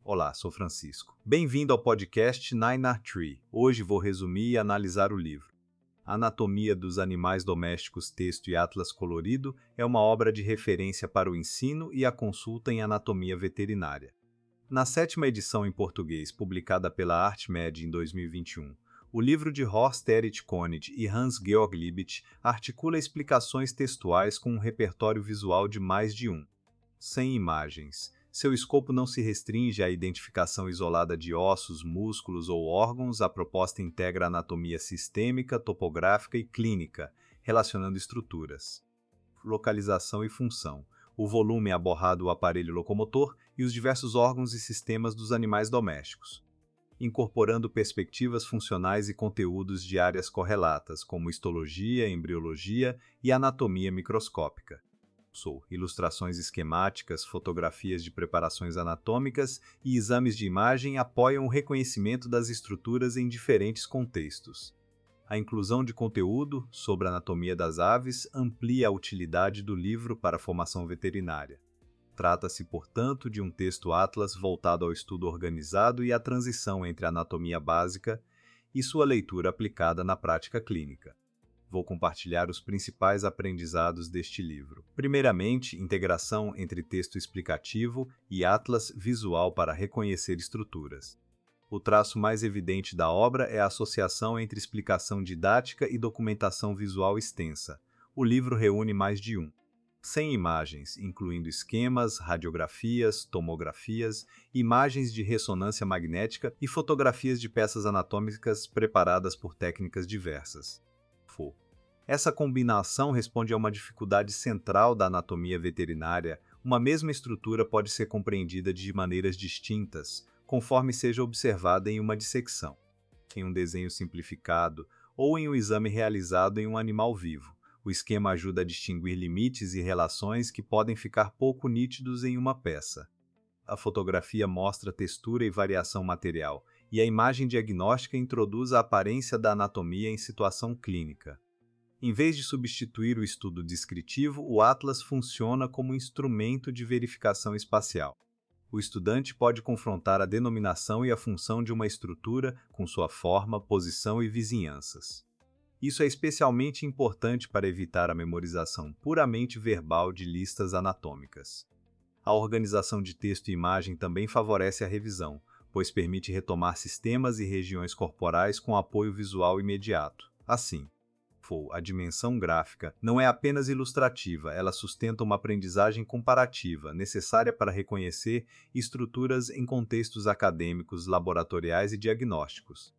Olá, sou Francisco. Bem-vindo ao podcast Nine Art Tree. Hoje vou resumir e analisar o livro. Anatomia dos Animais Domésticos, Texto e Atlas Colorido é uma obra de referência para o ensino e a consulta em anatomia veterinária. Na sétima edição em português, publicada pela ArtMed em 2021, o livro de Horst Erich Konid e Hans-Georg Liebig articula explicações textuais com um repertório visual de mais de um. Sem imagens. Seu escopo não se restringe à identificação isolada de ossos, músculos ou órgãos, a proposta integra anatomia sistêmica, topográfica e clínica, relacionando estruturas. Localização e função. O volume aborda o aparelho locomotor e os diversos órgãos e sistemas dos animais domésticos, incorporando perspectivas funcionais e conteúdos de áreas correlatas, como histologia, embriologia e anatomia microscópica. Ilustrações esquemáticas, fotografias de preparações anatômicas e exames de imagem apoiam o reconhecimento das estruturas em diferentes contextos. A inclusão de conteúdo sobre a anatomia das aves amplia a utilidade do livro para a formação veterinária. Trata-se, portanto, de um texto atlas voltado ao estudo organizado e à transição entre a anatomia básica e sua leitura aplicada na prática clínica. Vou compartilhar os principais aprendizados deste livro. Primeiramente, integração entre texto explicativo e atlas visual para reconhecer estruturas. O traço mais evidente da obra é a associação entre explicação didática e documentação visual extensa. O livro reúne mais de um. 100 imagens, incluindo esquemas, radiografias, tomografias, imagens de ressonância magnética e fotografias de peças anatômicas preparadas por técnicas diversas. Essa combinação responde a uma dificuldade central da anatomia veterinária. Uma mesma estrutura pode ser compreendida de maneiras distintas, conforme seja observada em uma dissecção, em um desenho simplificado ou em um exame realizado em um animal vivo. O esquema ajuda a distinguir limites e relações que podem ficar pouco nítidos em uma peça. A fotografia mostra textura e variação material, e a imagem diagnóstica introduz a aparência da anatomia em situação clínica. Em vez de substituir o estudo descritivo, o atlas funciona como instrumento de verificação espacial. O estudante pode confrontar a denominação e a função de uma estrutura com sua forma, posição e vizinhanças. Isso é especialmente importante para evitar a memorização puramente verbal de listas anatômicas. A organização de texto e imagem também favorece a revisão, pois permite retomar sistemas e regiões corporais com apoio visual imediato. Assim, a dimensão gráfica não é apenas ilustrativa, ela sustenta uma aprendizagem comparativa, necessária para reconhecer estruturas em contextos acadêmicos, laboratoriais e diagnósticos.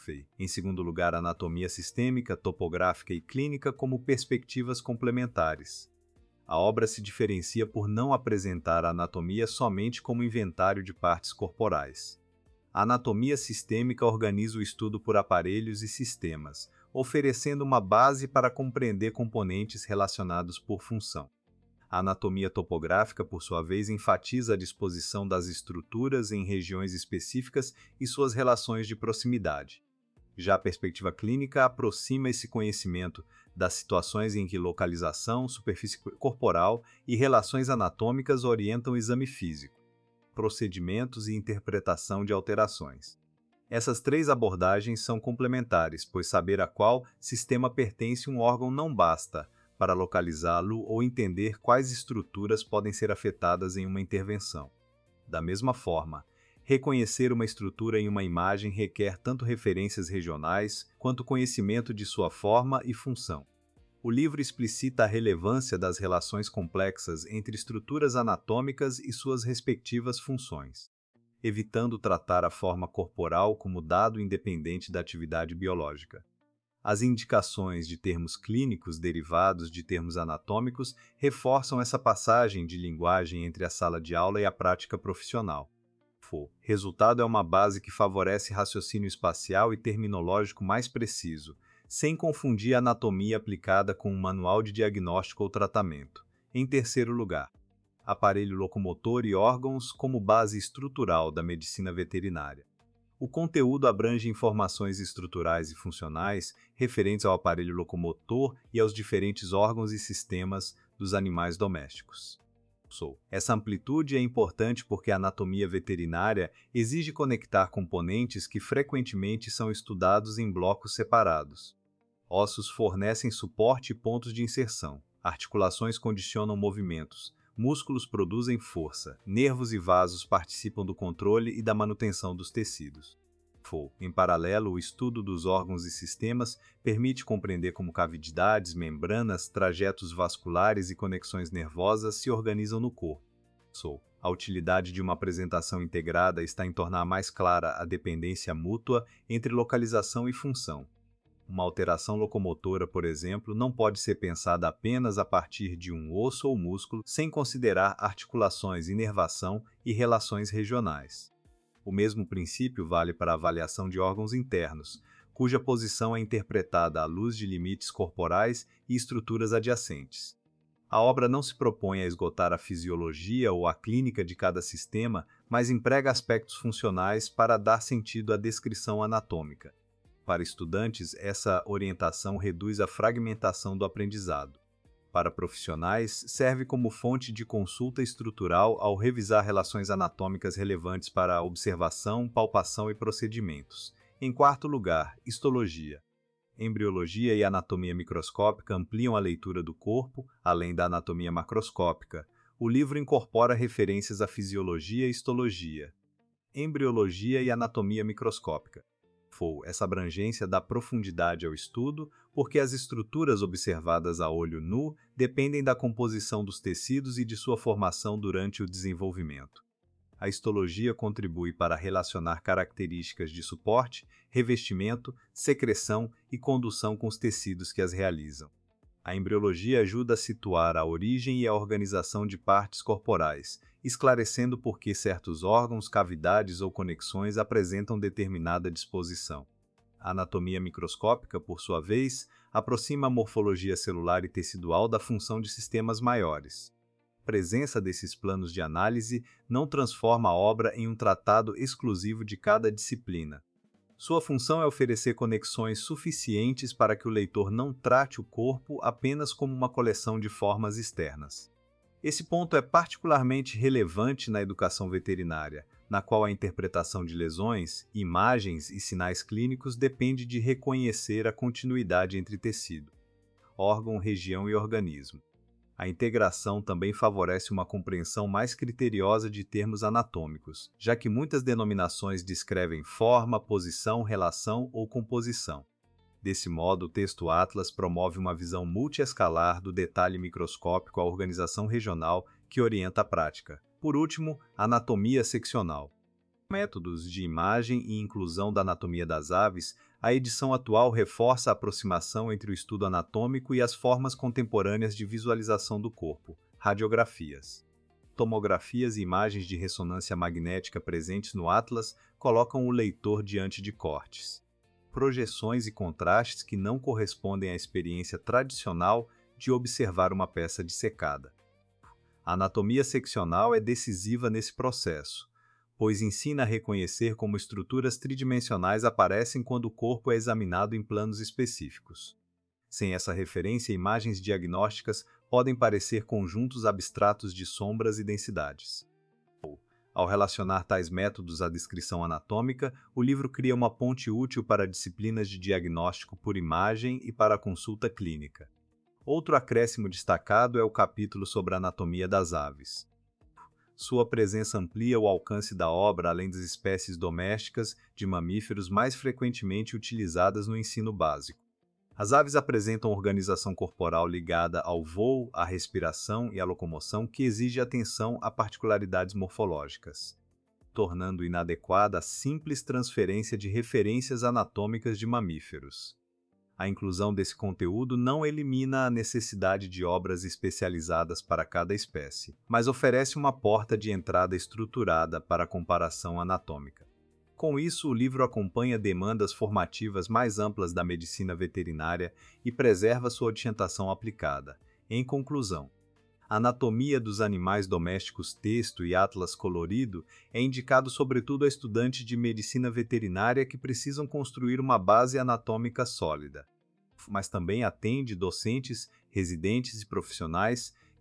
Em segundo lugar, anatomia sistêmica, topográfica e clínica como perspectivas complementares. A obra se diferencia por não apresentar a anatomia somente como inventário de partes corporais. A anatomia sistêmica organiza o estudo por aparelhos e sistemas, oferecendo uma base para compreender componentes relacionados por função. A anatomia topográfica, por sua vez, enfatiza a disposição das estruturas em regiões específicas e suas relações de proximidade. Já a perspectiva clínica aproxima esse conhecimento das situações em que localização, superfície corporal e relações anatômicas orientam o exame físico, procedimentos e interpretação de alterações. Essas três abordagens são complementares, pois saber a qual sistema pertence um órgão não basta para localizá-lo ou entender quais estruturas podem ser afetadas em uma intervenção. Da mesma forma, reconhecer uma estrutura em uma imagem requer tanto referências regionais quanto conhecimento de sua forma e função. O livro explicita a relevância das relações complexas entre estruturas anatômicas e suas respectivas funções, evitando tratar a forma corporal como dado independente da atividade biológica. As indicações de termos clínicos derivados de termos anatômicos reforçam essa passagem de linguagem entre a sala de aula e a prática profissional. Resultado é uma base que favorece raciocínio espacial e terminológico mais preciso, sem confundir a anatomia aplicada com um manual de diagnóstico ou tratamento. Em terceiro lugar, aparelho locomotor e órgãos como base estrutural da medicina veterinária. O conteúdo abrange informações estruturais e funcionais referentes ao aparelho locomotor e aos diferentes órgãos e sistemas dos animais domésticos. Essa amplitude é importante porque a anatomia veterinária exige conectar componentes que frequentemente são estudados em blocos separados. Ossos fornecem suporte e pontos de inserção. Articulações condicionam movimentos. Músculos produzem força. Nervos e vasos participam do controle e da manutenção dos tecidos. Em paralelo, o estudo dos órgãos e sistemas permite compreender como cavidades, membranas, trajetos vasculares e conexões nervosas se organizam no corpo. A utilidade de uma apresentação integrada está em tornar mais clara a dependência mútua entre localização e função. Uma alteração locomotora, por exemplo, não pode ser pensada apenas a partir de um osso ou músculo, sem considerar articulações, inervação e relações regionais. O mesmo princípio vale para a avaliação de órgãos internos, cuja posição é interpretada à luz de limites corporais e estruturas adjacentes. A obra não se propõe a esgotar a fisiologia ou a clínica de cada sistema, mas emprega aspectos funcionais para dar sentido à descrição anatômica. Para estudantes, essa orientação reduz a fragmentação do aprendizado. Para profissionais, serve como fonte de consulta estrutural ao revisar relações anatômicas relevantes para a observação, palpação e procedimentos. Em quarto lugar, histologia. Embriologia e anatomia microscópica ampliam a leitura do corpo, além da anatomia macroscópica. O livro incorpora referências à fisiologia e histologia, embriologia e anatomia microscópica. Essa abrangência dá profundidade ao estudo, porque as estruturas observadas a olho nu dependem da composição dos tecidos e de sua formação durante o desenvolvimento. A histologia contribui para relacionar características de suporte, revestimento, secreção e condução com os tecidos que as realizam. A embriologia ajuda a situar a origem e a organização de partes corporais, esclarecendo por que certos órgãos, cavidades ou conexões apresentam determinada disposição. A anatomia microscópica, por sua vez, aproxima a morfologia celular e tecidual da função de sistemas maiores. A presença desses planos de análise não transforma a obra em um tratado exclusivo de cada disciplina. Sua função é oferecer conexões suficientes para que o leitor não trate o corpo apenas como uma coleção de formas externas. Esse ponto é particularmente relevante na educação veterinária, na qual a interpretação de lesões, imagens e sinais clínicos depende de reconhecer a continuidade entre tecido, órgão, região e organismo. A integração também favorece uma compreensão mais criteriosa de termos anatômicos, já que muitas denominações descrevem forma, posição, relação ou composição. Desse modo, o texto Atlas promove uma visão multiescalar do detalhe microscópico à organização regional que orienta a prática. Por último, anatomia seccional. Métodos de imagem e inclusão da anatomia das aves, a edição atual reforça a aproximação entre o estudo anatômico e as formas contemporâneas de visualização do corpo, radiografias. Tomografias e imagens de ressonância magnética presentes no Atlas colocam o leitor diante de cortes, projeções e contrastes que não correspondem à experiência tradicional de observar uma peça dissecada. A anatomia seccional é decisiva nesse processo, pois ensina a reconhecer como estruturas tridimensionais aparecem quando o corpo é examinado em planos específicos. Sem essa referência, imagens diagnósticas podem parecer conjuntos abstratos de sombras e densidades. Ao relacionar tais métodos à descrição anatômica, o livro cria uma ponte útil para disciplinas de diagnóstico por imagem e para a consulta clínica. Outro acréscimo destacado é o capítulo sobre a anatomia das aves. Sua presença amplia o alcance da obra além das espécies domésticas de mamíferos mais frequentemente utilizadas no ensino básico. As aves apresentam organização corporal ligada ao voo, à respiração e à locomoção que exige atenção a particularidades morfológicas, tornando inadequada a simples transferência de referências anatômicas de mamíferos. A inclusão desse conteúdo não elimina a necessidade de obras especializadas para cada espécie, mas oferece uma porta de entrada estruturada para a comparação anatômica. Com isso, o livro acompanha demandas formativas mais amplas da medicina veterinária e preserva sua orientação aplicada. Em conclusão, Anatomia dos Animais Domésticos Texto e Atlas Colorido é indicado sobretudo a estudantes de medicina veterinária que precisam construir uma base anatômica sólida, mas também atende docentes, residentes e profissionais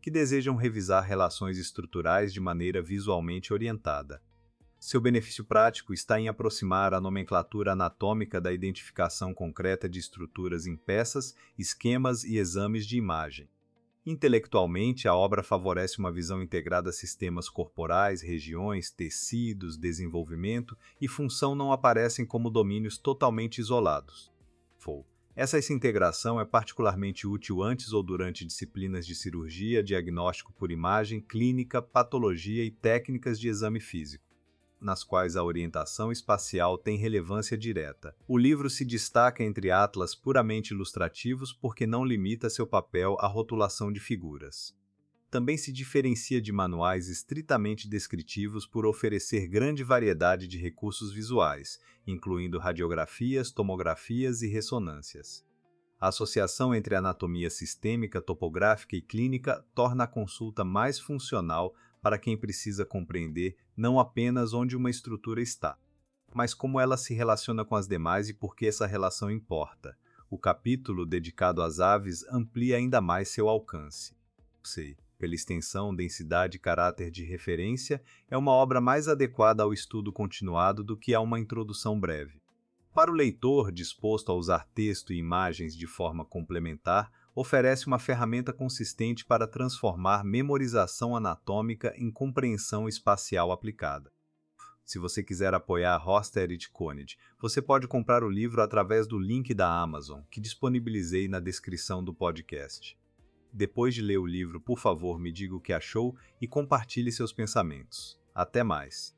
que desejam revisar relações estruturais de maneira visualmente orientada. Seu benefício prático está em aproximar a nomenclatura anatômica da identificação concreta de estruturas em peças, esquemas e exames de imagem. Intelectualmente, a obra favorece uma visão integrada a sistemas corporais, regiões, tecidos, desenvolvimento e função não aparecem como domínios totalmente isolados. Essa integração é particularmente útil antes ou durante disciplinas de cirurgia, diagnóstico por imagem, clínica, patologia e técnicas de exame físico, nas quais a orientação espacial tem relevância direta. O livro se destaca entre atlas puramente ilustrativos porque não limita seu papel à rotulação de figuras. Também se diferencia de manuais estritamente descritivos por oferecer grande variedade de recursos visuais, incluindo radiografias, tomografias e ressonâncias. A associação entre anatomia sistêmica, topográfica e clínica torna a consulta mais funcional para quem precisa compreender não apenas onde uma estrutura está, mas como ela se relaciona com as demais e por que essa relação importa. O capítulo dedicado às aves amplia ainda mais seu alcance. Pela extensão, densidade e caráter de referência, é uma obra mais adequada ao estudo continuado do que a uma introdução breve. Para o leitor disposto a usar texto e imagens de forma complementar, oferece uma ferramenta consistente para transformar memorização anatômica em compreensão espacial aplicada. Se você quiser apoiar Hoster e Conid, você pode comprar o livro através do link da Amazon, que disponibilizei na descrição do podcast. Depois de ler o livro, por favor, me diga o que achou e compartilhe seus pensamentos. Até mais!